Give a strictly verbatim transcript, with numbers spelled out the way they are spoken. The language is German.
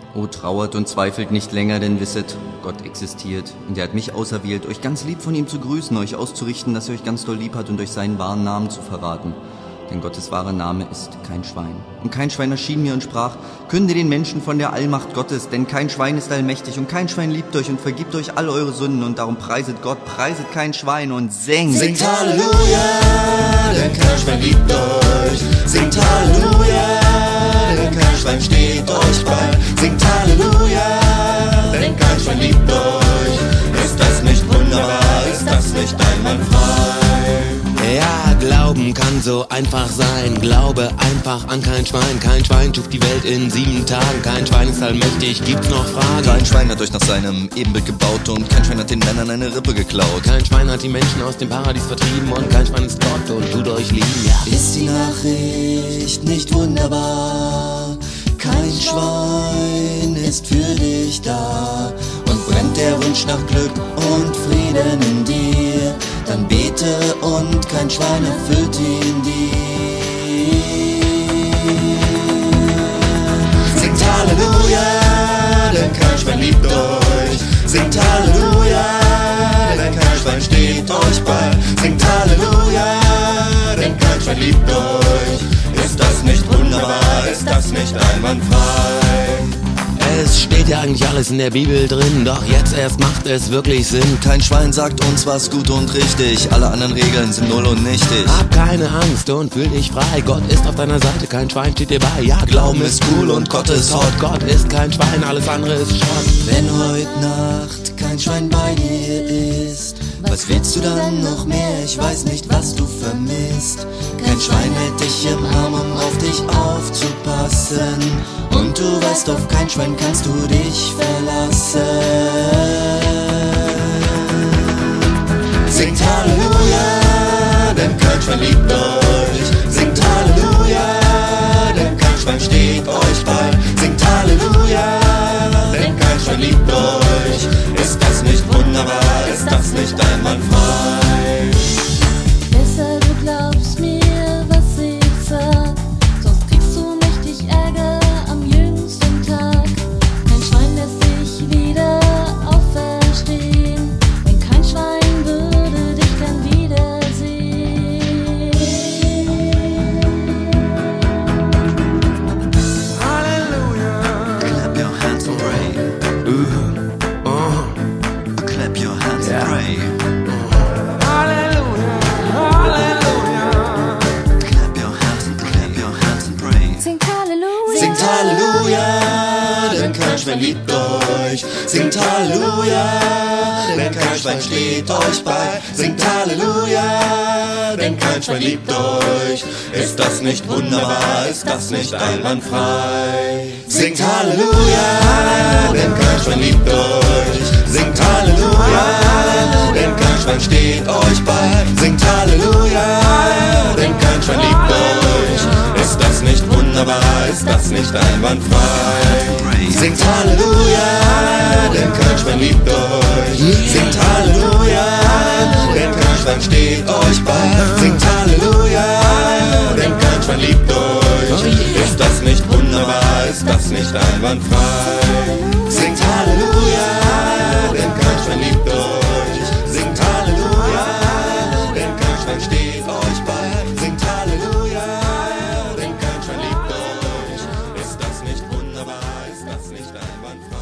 O trauert und zweifelt nicht länger, denn wisset, Gott existiert. Und er hat mich auserwählt, euch ganz lieb von ihm zu grüßen, euch auszurichten, dass er euch ganz doll lieb hat und euch seinen wahren Namen zu verraten. Denn Gottes wahrer Name ist kein Schwein. Und kein Schwein erschien mir und sprach, künde den Menschen von der Allmacht Gottes, denn kein Schwein ist allmächtig und kein Schwein liebt euch und vergibt euch all eure Sünden und darum preiset Gott, preiset kein Schwein und singt. Singt Halleluja, denn kein Schwein liebt euch. Singt Halleluja, denn kein Schwein steht euch bei. Singt Halleluja, denn kein Schwein liebt euch. Ist das nicht wunderbar, ist das nicht einwandfrei? Ja, Glauben kann so einfach sein. Glaube einfach an kein Schwein. Kein Schwein schuf die Welt in sieben Tagen. Kein Schwein ist allmächtig, gibt's noch Fragen? Kein Schwein hat euch nach seinem Ebenbild gebaut und kein Schwein hat den Männern eine Rippe geklaut. Kein Schwein hat die Menschen aus dem Paradies vertrieben und kein Schwein ist Gott und tut euch lieben, ja. Ist die Nachricht nicht wunderbar? Kein Schwein ist für dich da und brennt der Wunsch nach Glück und Frieden in dir, dann bete und kein Schwein erfüllt ihn dir. Singt Halleluja, denn kein Schwein liebt euch. Singt Halleluja, denn kein Schwein steht euch bei. Singt Halleluja, denn kein Schwein liebt euch. Ist das nicht wunderbar, ist das nicht einwandfrei? Es steht ja eigentlich alles in der Bibel drin, doch jetzt erst macht es wirklich Sinn. Kein Schwein sagt uns, was gut und richtig, alle anderen Regeln sind null und nichtig. Hab keine Angst und fühl dich frei, Gott ist auf deiner Seite, kein Schwein steht dir bei. Ja, Glauben ist cool und Gott ist hot. Gott ist kein Schwein, alles andere ist Schrott. Wenn heute Nacht kein Schwein bei dir ist, was willst du dann noch mehr? Ich weiß nicht, was du vermisst. Kein Schwein hält dich im Arm, um auf dich aufzupassen. Und du weißt, auf kein Schwein kannst du dich verlassen. Singt Halleluja, denn kein Schwein liebt euch. Singt Halleluja, denn kein Schwein steht euch bei. Singt Halleluja, denn kein Schwein liebt euch. Ist das nicht wunderbar, ist das nicht einwandfrei? Besser du glaubst mir, was ich sag, sonst kriegst du mächtig Ärger am jüngsten Tag. Kein Schwein lässt sich wieder auferstehen, wenn kein Schwein würde dich dann wiedersehen. Halleluja. Clap your hands and pray. Uh, uh, Clap your hands yeah. and pray. Singt Halleluja, Singt Halleluja, denn kein Schwein liebt euch. Singt Halleluja, denn kein Schwein steht euch bei. Singt Halleluja, denn kein Schwein liebt euch. Ist das nicht wunderbar, ist das nicht einwandfrei? Singt Halleluja, denn kein Schwein liebt euch. Singt Halleluja, denn kein Schwein steht euch bei. Singt Halleluja, denn kein Schwein liebt euch. Ist das nicht wunderbar, ist das nicht einwandfrei? Singt Halleluja, denn kein Schwein liebt euch. Singt Halleluja, denn kein Schwein steht euch bei. Singt Halleluja, denn kein Schwein liebt euch. Ist das nicht wunderbar, ist das nicht einwandfrei? Singt Halleluja, denn kein Schwein liebt euch. Singt Halleluja, denn kein Schwein steht euch bei. Singt Halleluja, denn kein Schwein liebt euch. Ist das nicht wunderbar, ist das nicht einwandfrei?